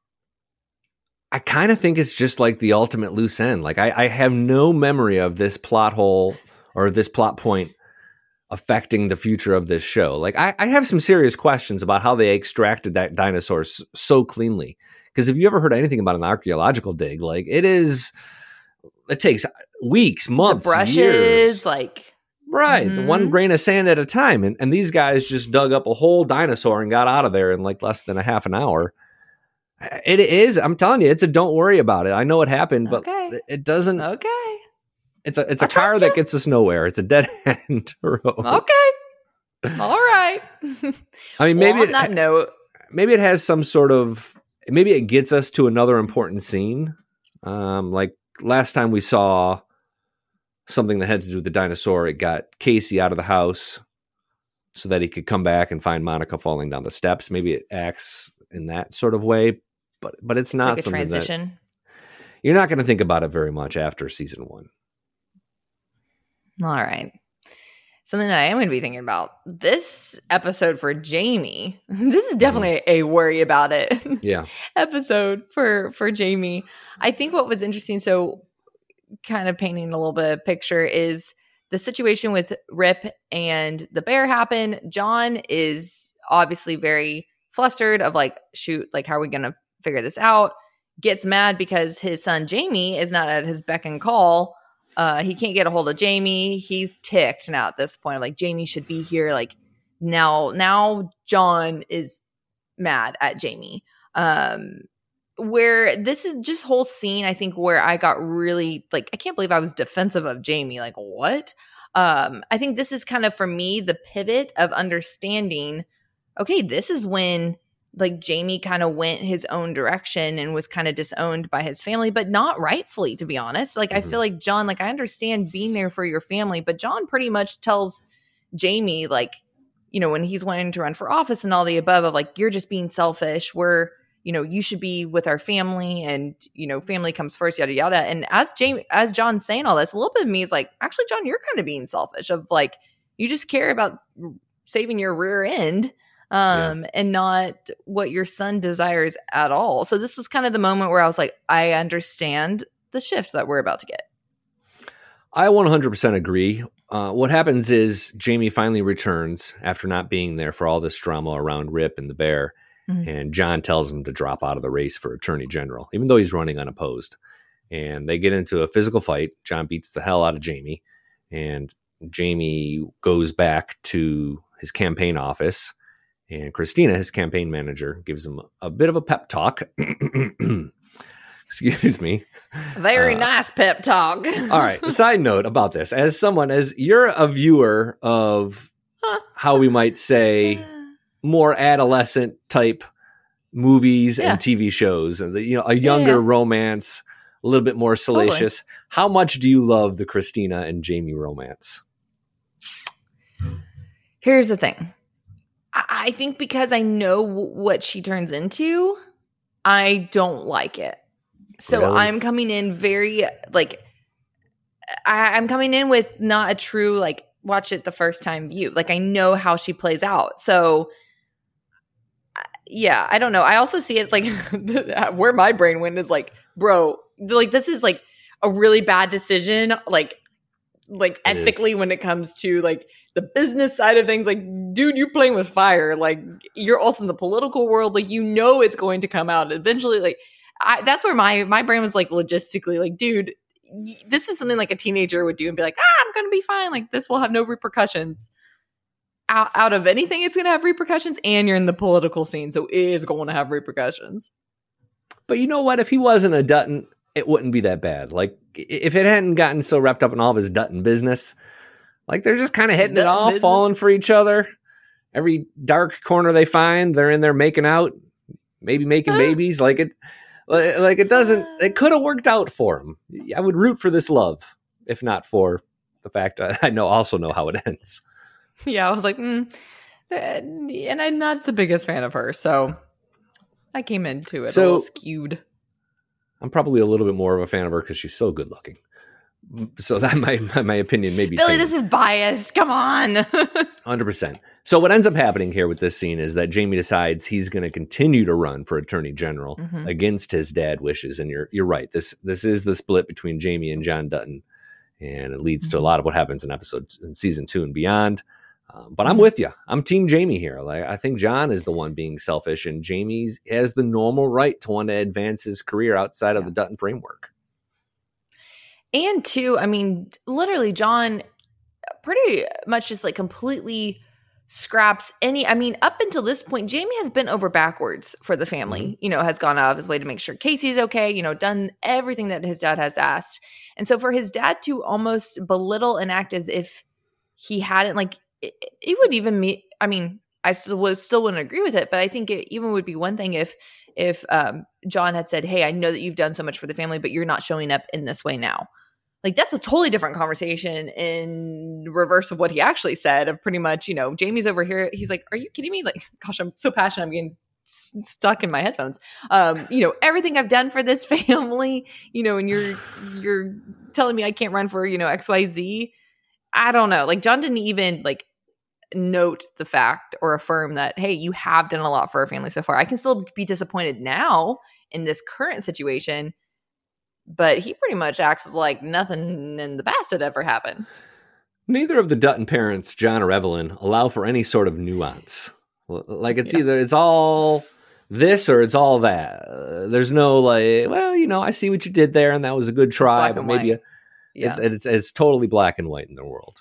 I kind of think it's just like the ultimate loose end. Like, I, I have no memory of this plot hole or this plot point affecting the future of this show. Like, I, I have some serious questions about how they extracted that dinosaur s- so cleanly. Because if you ever heard anything about an archaeological dig, like, it is, it takes weeks, months, the brushes, years. like... Right, mm-hmm. one grain of sand at a time. And, and these guys just dug up a whole dinosaur and got out of there in like less than a half an hour. It is, I'm telling you, it's a don't worry about it. I know it happened, but okay. it doesn't. Okay. It's a it's a I car that gets us nowhere. It's a dead end road. Okay. All right. I mean, maybe well, on it, that note, maybe it has some sort of, maybe it gets us to another important scene. Um, like last time we saw something that had to do with the dinosaur, it got Casey out of the house so that he could come back and find Monica falling down the steps. Maybe it acts in that sort of way, but but it's not it's like a something transition. That you're not going to think about it very much after season one. All right. Something that I am going to be thinking about this episode for Jamie. This is definitely mm-hmm. a worry about it. Yeah. episode for for Jamie. I think what was interesting, so kind of painting a little bit of picture, is the situation with Rip and the bear happen. John is obviously very flustered of like, shoot, like, how are we going to figure this out? Gets mad because his son Jamie is not at his beck and call. Uh, he can't get a hold of Jamie. He's ticked now at this point. Like, Jamie should be here. Like, now, now John is mad at Jamie. Um, where this is just whole scene, I think, where I got really like, I can't believe I was defensive of Jamie. Like, what? Um, I think this is kind of, for me, the pivot of understanding, okay, this is when like Jamie kind of went his own direction and was kind of disowned by his family, but not rightfully, to be honest. Like, mm-hmm. I feel like John, like, I understand being there for your family, but John pretty much tells Jamie, like, you know, when he's wanting to run for office and all the above, of like, you're just being selfish. We're, you know, you should be with our family, and, you know, family comes first, yada, yada. And as Jamie, as John's saying all this, a little bit of me is like, actually, John, you're kind of being selfish, of like, you just care about saving your rear end. Um, yeah. And not what your son desires at all. So this was kind of the moment where I was like, I understand the shift that we're about to get. I one hundred percent agree. Uh, what happens is Jamie finally returns after not being there for all this drama around Rip and the bear. Mm-hmm. And John tells him to drop out of the race for attorney general, even though he's running unopposed. And they get into a physical fight. John beats the hell out of Jamie. And Jamie goes back to his campaign office. And Christina, his campaign manager, gives him a bit of a pep talk. Excuse me. Very uh, nice pep talk. All right. Side note about this. As someone, as you're a viewer of how we might say more adolescent type movies yeah. and T V shows, and the, you know, a younger yeah, yeah. romance, a little bit more salacious. Totally. How much do you love the Christina and Jamie romance? Here's the thing. I think because I know w- what she turns into, I don't like it. So really? I'm coming in very, like, I- I'm coming in with not a true, like, watch it the first time view. Like, I know how she plays out. So, yeah, I don't know. I also see it, like, where my brain went is, like, bro, like this is like a really bad decision. Like, like It ethically is. when it comes to like the business side of things, like, dude, you're playing with fire. Like, you're also in the political world. Like, you know, it's going to come out eventually. Like, I, that's where my, my brain was like logistically like, dude, y- this is something like a teenager would do and be like, ah, I'm going to be fine. Like, this will have no repercussions. Out, out of anything, it's going to have repercussions, and you're in the political scene, so it is going to have repercussions. But you know what? If he wasn't a Dutton, it wouldn't be that bad. Like, if it hadn't gotten so wrapped up in all of his Dutton business, like they're just kind of hitting it Dutton off, business? falling for each other. Every dark corner they find, they're in there making out, maybe making babies. Like it, like it doesn't. It could have worked out for him. I would root for this love, if not for the fact I, I know also know how it ends. Yeah, I was like, mm. and I'm not the biggest fan of her, so I came into it So- a little skewed. I'm probably a little bit more of a fan of her because she's so good looking. So that my my opinion may be Billy, tainted. this is biased. Come on. one hundred percent. So what ends up happening here with this scene is that Jamie decides he's going to continue to run for Attorney General Mhm. against his dad wishes. And you're you're right. This this is the split between Jamie and John Dutton, and it leads to a Mhm. lot of what happens in episodes in season two and beyond. Um, but I'm Mhm. with you. I'm Team Jamie here. Like I think John is the one being selfish, and Jamie's has the normal right to want to advance his career outside of Yeah. the Dutton framework. And two, I mean, literally, John pretty much just like completely scraps any. I mean, up until this point, Jamie has been over backwards for the family, Mm-hmm. you know, has gone out of his way to make sure Casey's okay, you know, done everything that his dad has asked. And so for his dad to almost belittle and act as if he hadn't, like, it, it would even me. I mean, I still would still wouldn't agree with it, but I think it even would be one thing if if um, John had said, "Hey, I know that you've done so much for the family, but you're not showing up in this way now." Like, that's a totally different conversation in reverse of what he actually said, of pretty much, you know, Jamie's over here. He's like, are you kidding me? Like, gosh, I'm so passionate. I'm getting s- stuck in my headphones. Um, you know, everything I've done for this family, you know, and you're, you're telling me I can't run for, you know, X Y Z. I don't know. Like, John didn't even like note the fact or affirm that, hey, you have done a lot for our family so far. I can still be disappointed now in this current situation, but he pretty much acts like nothing in the past had ever happened. Neither of the Dutton parents, John or Evelyn, allow for any sort of nuance. L- Like it's Yeah. either it's all this or it's all that. Uh, there's no like, well, you know, I see what you did there, and that was a good try, black but and maybe white. a, Yeah. it's, it's it's totally black and white in the world.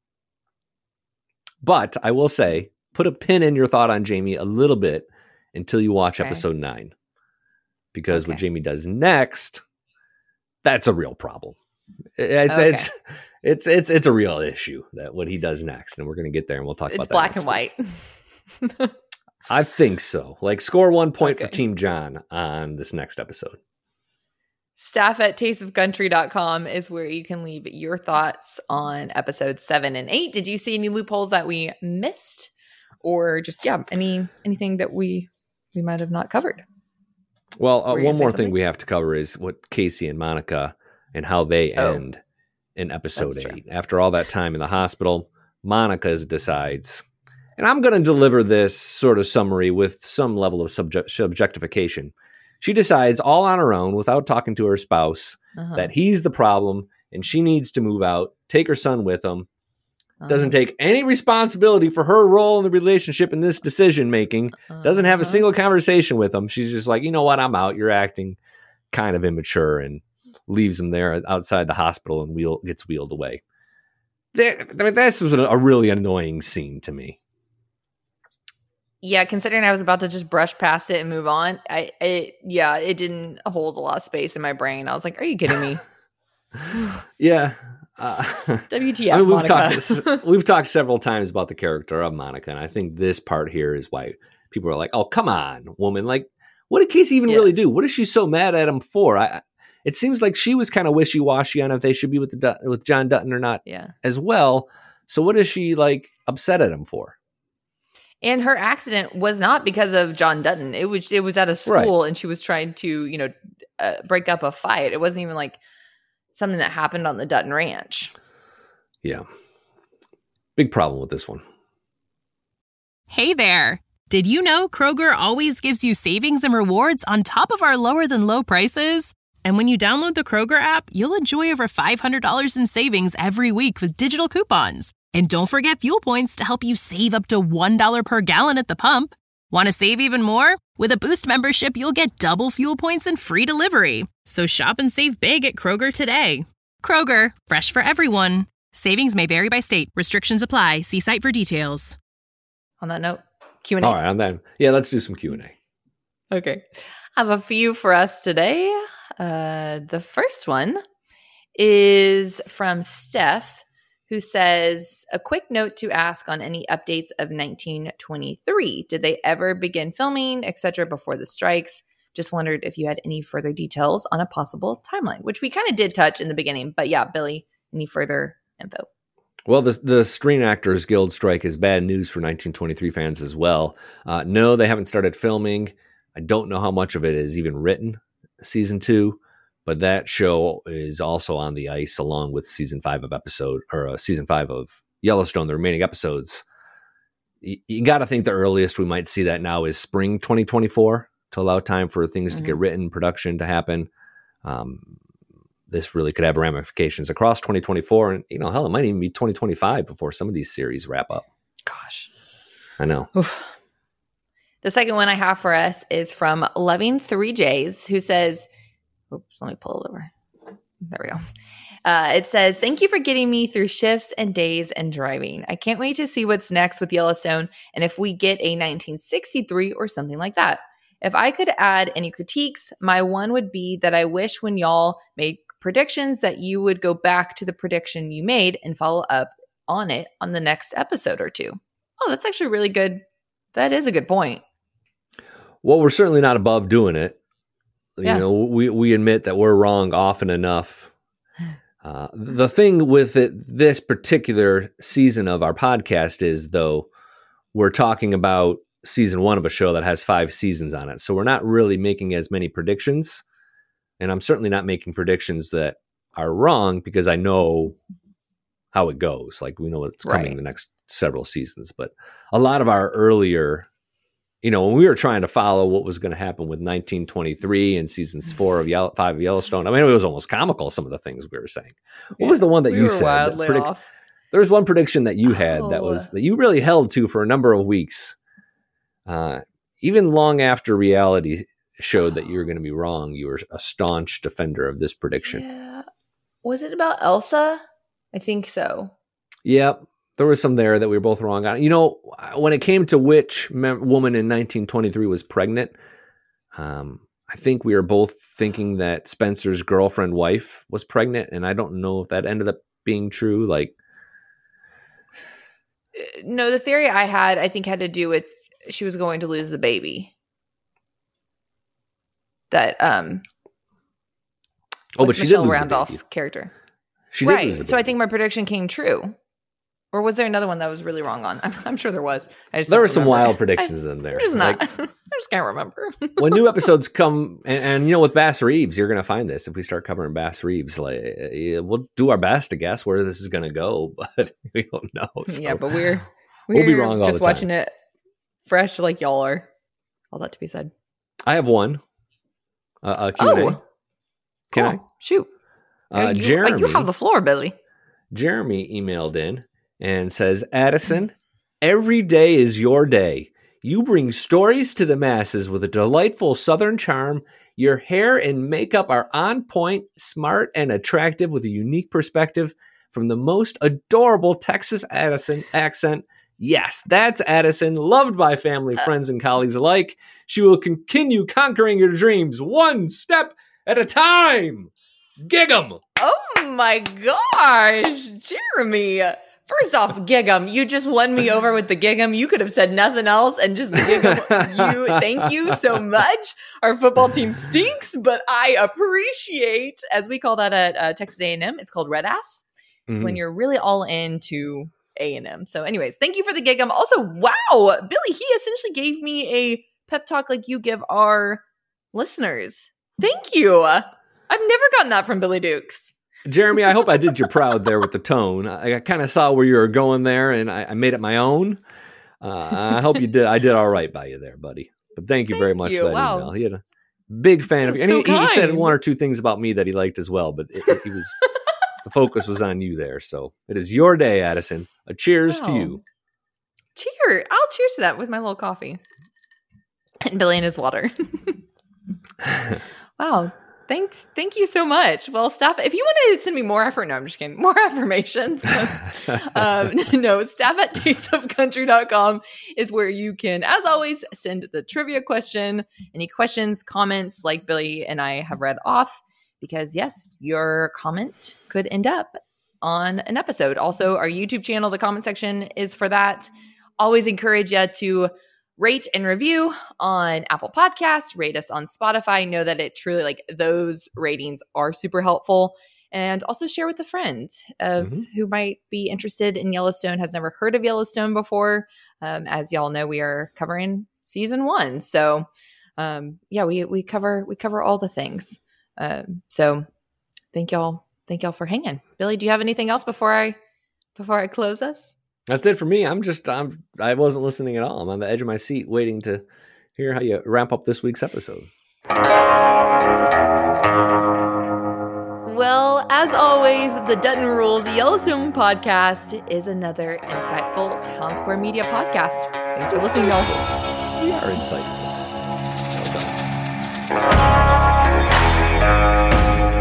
But I will say, put a pin in your thought on Jamie a little bit until you watch Okay. episode nine, because what Okay. Jamie does next, that's a real problem. It's Okay. it's it's it's it's a real issue, that what he does next, and we're going to get there, and we'll talk It's about that. black next and week. white. I think so. Like, score one point for Okay. Team John on this next episode. Staff at taste of country dot com is where you can leave your thoughts on episodes seven and eight. Did you see any loopholes that we missed, or just yeah, any anything that we we might have not covered? Well, uh, Were you one gonna say more thing something? we have to cover is what Casey and Monica and how they Oh. end in episode That's true. eight. After all that time in the hospital, Monica decides, and I'm going to deliver this sort of summary with some level of subject, subjectification. She decides all on her own, without talking to her spouse, Uh-huh. that he's the problem and she needs to move out, take her son with him. Doesn't Uh-huh. take any responsibility for her role in the relationship in this decision making. Doesn't have a Uh-huh. single conversation with him. She's just like, you know what? I'm out. You're acting kind of immature, and leaves him there outside the hospital and wheel gets wheeled away. That, I mean, this was a really annoying scene to me. Yeah, considering I was about to just brush past it and move on, I it yeah, it didn't hold a lot of space in my brain. I was like, "Are you kidding me?" Yeah. Uh, W T F, I mean, we've Monica. talked we've talked several times about the character of Monica, and I think this part here is why people are like, "Oh, come on, woman! Like, what did Casey even really Yes. do? What is she so mad at him for?" I, it seems like she was kind of wishy washy on if they should be with the Dut- with John Dutton or not Yeah. as well. So, what is she like upset at him for? And her accident was not because of John Dutton. It was it was at a school, and she was trying to, you know, uh, break up a fight. It wasn't even like something that happened on the Dutton Ranch. Yeah, big problem with this one. Hey there! Did you know Kroger always gives you savings and rewards on top of our lower than low prices? And when you download the Kroger app, you'll enjoy over five hundred dollars in savings every week with digital coupons. And don't forget fuel points to help you save up to one dollar per gallon at the pump. Want to save even more? With a Boost membership, you'll get double fuel points and free delivery. So shop and save big at Kroger today. Kroger, fresh for everyone. Savings may vary by state. Restrictions apply. See site for details. On that note, Q and A. All right, I'm then. Yeah, let's do some Q and A. Okay. I have a few for us today. Uh, the first one is from Steph, who says, a quick note to ask on any updates of nineteen twenty-three. Did they ever begin filming, et cetera, before the strikes? Just wondered if you had any further details on a possible timeline, which we kind of did touch in the beginning. But yeah, Billy, any further info? Well, the the Screen Actors Guild strike is bad news for nineteen twenty-three fans as well. Uh, no, they haven't started filming. I don't know how much of it is even written, season two, but that show is also on the ice along with season five of episode or uh, season five of Yellowstone, the remaining episodes. You, you got to think the earliest we might see that now is spring twenty twenty-four to allow time for things mm-hmm. to get written, production to happen. Um, this really could have ramifications across twenty twenty-four, and you know, hell, it might even be twenty twenty-five before some of these series wrap up. Gosh, I know. Oof. The second one I have for us is from Loving three J's, who says, oops, let me pull it over. There we go. Uh, it says, thank you for getting me through shifts and days and driving. I can't wait to see what's next with Yellowstone and if we get a nineteen sixty-three or something like that. If I could add any critiques, my one would be that I wish when y'all made predictions that you would go back to the prediction you made and follow up on it on the next episode or two. Oh, that's actually really good. That is a good point. Well, we're certainly not above doing it. Yeah. You know, we, we admit that we're wrong often enough. Uh, the thing with it, this particular season of our podcast is, though, we're talking about season one of a show that has five seasons on it. So we're not really making as many predictions. And I'm certainly not making predictions that are wrong because I know how it goes. Like we know what's coming right. the next several seasons. But a lot of our earlier, you know, when we were trying to follow what was going to happen with nineteen twenty-three and seasons four of Yellow, five of Yellowstone, I mean, it was almost comical, some of the things we were saying. What yeah, was the one that we you were said? Wildly predict- off. There was one prediction that you had oh. that was that you really held to for a number of weeks. Uh, even long after reality showed that you were going to be wrong, you were a staunch defender of this prediction. Yeah. Was it about Elsa? I think so. Yep. There was some there that we were both wrong on. You know, when it came to which mem- woman in nineteen twenty-three was pregnant, um, I think we were both thinking that Spencer's girlfriend wife was pregnant, and I don't know if that ended up being true. Like, no, the theory I had, I think, had to do with she was going to lose the baby. That um. Oh, but she Michelle did lose Randolph's the baby. character. She did right. lose the baby. So I think my prediction came true. Or was there another one that was really wrong on? I'm, I'm sure there was. I just there were were some wild predictions I, in there. I'm just not. Like, I just can't remember. when new episodes come, and, and you know, with Bass Reeves, you're going to find this. If we start covering Bass Reeves, like we'll do our best to guess where this is going to go, but we don't know. So yeah, but we're, we're we'll be wrong all just the time. watching it fresh, like y'all are. All that to be said. I have one. Uh, a Q and A. Oh, Can cool. I? Shoot. Uh, you, Jeremy, you have the floor, Billy. Jeremy emailed in and says, Addison, every day is your day. You bring stories to the masses with a delightful Southern charm. Your hair and makeup are on point, smart, and attractive with a unique perspective from the most adorable Texas Addison accent. Yes, that's Addison, loved by family, friends, and colleagues alike. She will continue conquering your dreams one step at a time. Gig 'em. Oh my gosh, Jeremy. First off, gig 'em. You just won me over with the gig 'em. You could have said nothing else and just the gig 'em. You, thank you so much. Our football team stinks, but I appreciate, as we call that at uh, Texas A and M, it's called red ass. It's mm-hmm. when you're really all into A and M. So anyways, thank you for the gig 'em. Also, wow, Billy, he essentially gave me a pep talk like you give our listeners. Thank you. I've never gotten that from Billy Dukes. Jeremy, I hope I did you proud there with the tone. I, I kind of saw where you were going there, and I, I made it my own. Uh, I hope you did. I did all right by you there, buddy. But thank you thank very much you. for that wow. email. He had a Big fan of you. And so he, he said kind. one or two things about me that he liked as well, but it, it, he was the focus was on you there. So it is your day, Addison. A cheers Wow. to you. Cheers. I'll cheers to that with my little coffee. And Billy and his water. Wow. Thanks. Thank you so much. Well, staff, if you want to send me more effort, no, I'm just kidding. More affirmations. um, no, staff at taste of country dot com is where you can, as always, send the trivia question, any questions, comments like Billy and I have read off, because yes, your comment could end up on an episode. Also, our YouTube channel, the comment section is for that. Always encourage you to rate and review on Apple Podcasts, rate us on Spotify. Know that it truly, like, those ratings are super helpful. And also share with a friend of Mhm. who might be interested in Yellowstone, has never heard of Yellowstone before. Um, as y'all know, we are covering season one. So um, yeah, we we cover we cover all the things. Um, so thank y'all, thank y'all for hanging. Billy, do you have anything else before I before I close us? That's it for me. I'm just, I'm, I wasn't listening at all. I'm on the edge of my seat waiting to hear how you wrap up this week's episode. Well, as always, the Dutton Rules Yellowstone podcast is another insightful Town Square Media podcast. Thanks for listening, y'all. We are insightful. Well done.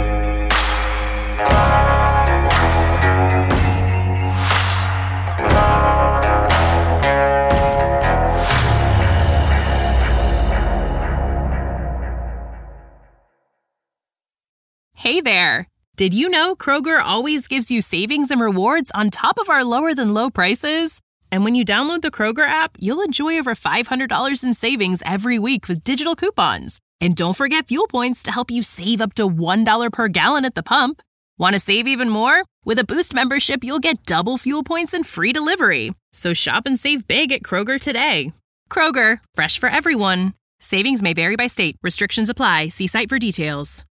Hey there! Did you know Kroger always gives you savings and rewards on top of our lower than low prices? And when you download the Kroger app, you'll enjoy over five hundred dollars in savings every week with digital coupons. And don't forget fuel points to help you save up to one dollar per gallon at the pump. Want to save even more? With a Boost membership, you'll get double fuel points and free delivery. So shop and save big at Kroger today. Kroger, fresh for everyone. Savings may vary by state. Restrictions apply. See site for details.